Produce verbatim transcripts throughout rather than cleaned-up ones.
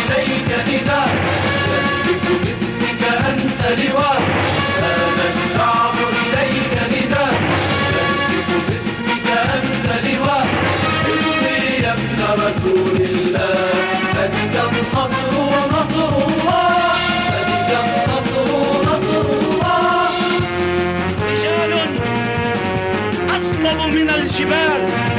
إليك نداء يهتف باسمك أنت لواء هذا الشعب إليك نداء يهتف باسمك أنت لواء امضي يا ابن رسول الله فدك النصر ونصر الله فدك النصر ونصر الله رجال أصلب من الجبال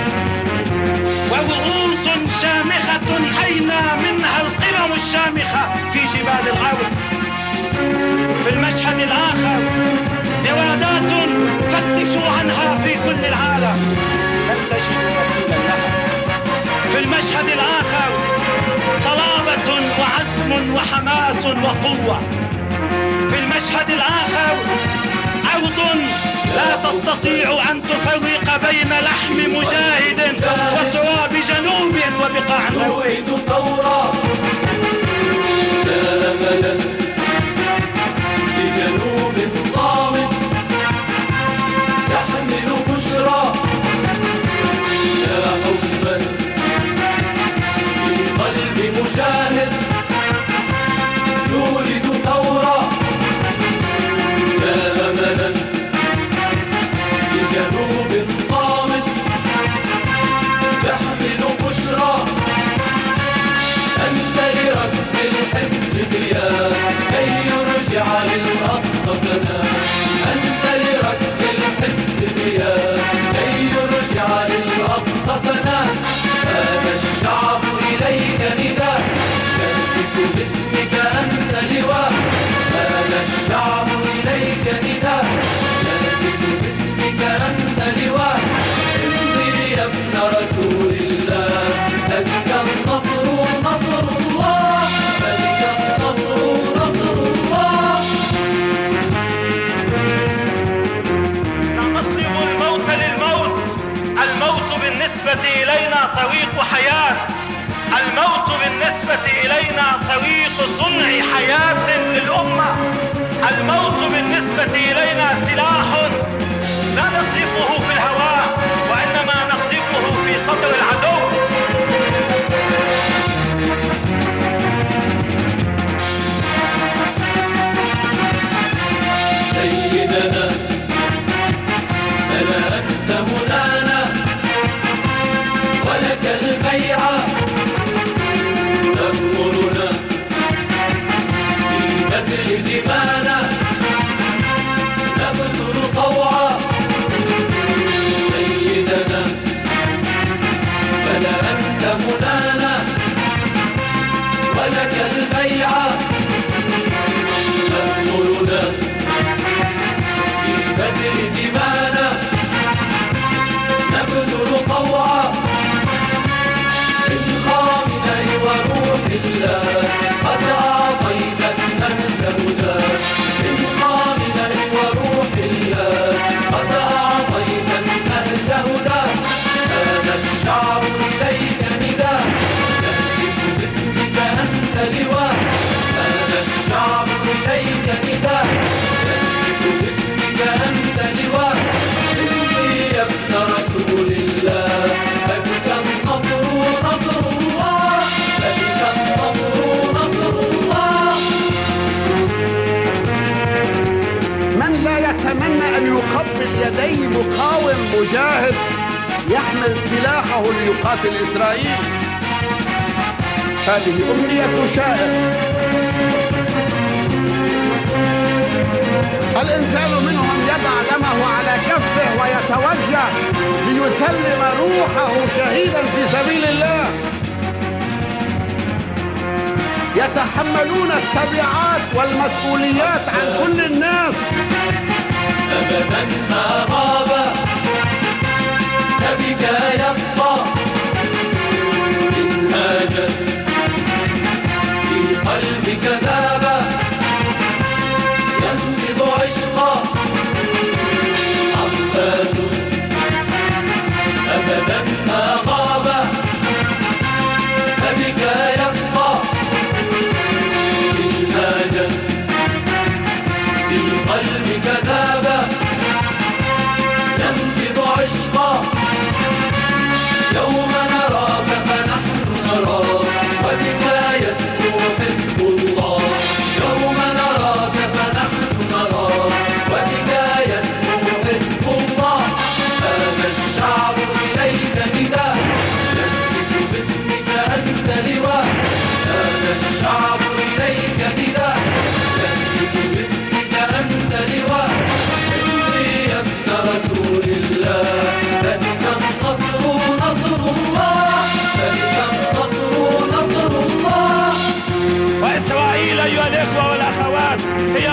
ورؤوس شامخة حينا منها القمم الشامخة في جبال الغرب. في المشهد الآخر جوادات فتشوا عنها في كل العالم لن تجدوا مثيلا لها. في المشهد الآخر صلابة وعزم وحماس وقوة. في المشهد الآخر أرض لا تستطيع أن تفرق بين لحم مجاهد وتراب جنوب وبقاع نريد ثورة لا أملا لجنوب صامت يحمل بشرى يا حبا في قلب مجاهد يولد ثورة لا أملا لجنوب صامت يحمل بشرى أنت لرب الحزب ضياء كي يرجع للأقصى سنا أنت لرب الحزب ضياء كي يرجع للأقصى سنا هذا الشعب إليك نداء يهتف باسمك أنت لواء هذا الشعب إليك نداء يهتف باسمك أنت لواء امضي يا ابن رسول الله فدك النصر نصر الله فدك النصر نصر الله نصرف الموت للموت. الموت بالنسبة إلينا طريق حياة. الموت بالنسبة إلينا طريق صنع حياة للأمة. الموت بالنسبة إلينا سلاح لا نقذفه في الهواء وإنما نقذفه في صدر العدو. سيدنا فلا أنت منانا ولك البيعة تأمرنا في بذل دمانا نبذل طوعا سيدنا فلا أنت منانا ولك البيعة تأمرنا في بذل دمانا نبذل طوعا من خامنا وروح الله قد أعطيت النهج هدى من خامنا وروح الله قد أعطيت النهج هدى هذا الشعب إليك نداء يهتف باسمك أنت لواء هذا الشعب إليك نداء يهتف باسمك أنت لواء امضي يا ابن رسول الله فدك النصر ونصر الله فدك النصر ونصر الله من لا يتمنى أن يقبل يدي مقاوم مجاهد يحمل سلاحه ليقاتل إسرائيل؟ هذه أمنية شائع. الإنسان منهم يضع دمه على كفه ويتوجه ليسلم روحه شهيدا في سبيل الله. يتحملون التبعات والمسؤوليات عن كل الناس. أبدا ما غاب فبك يبقى منهاجا في قلبك ذابا ينبض عشقا عباس أبدا ما غاب فبك يبقى منهاجا في قلبك ذابا ينبض عشقا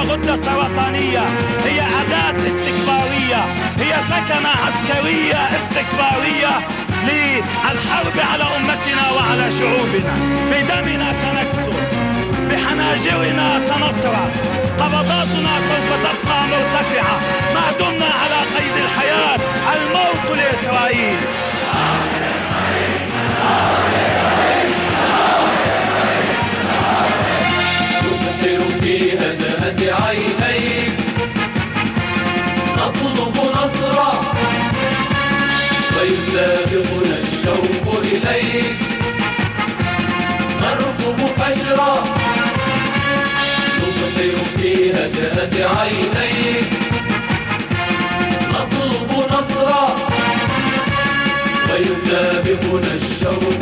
غدة سرطانية، هي أداة استكبارية، هي سكنة عسكرية استكبارية للحرب على أمتنا وعلى شعوبنا. بدمنا سنكسر، بحناجرنا سنصرع، قبضاتنا سوف تبقى مرتفعة ما دمنا على قيد الحياة. الموت لإسرائيل. نبصر في هدأة عينيك، نطلب نصرا ويسابقنا الشوق إليك، نرقب فجرا. نبصر في هدأة عينيك، نطلب نصرا ويسابقنا الشوق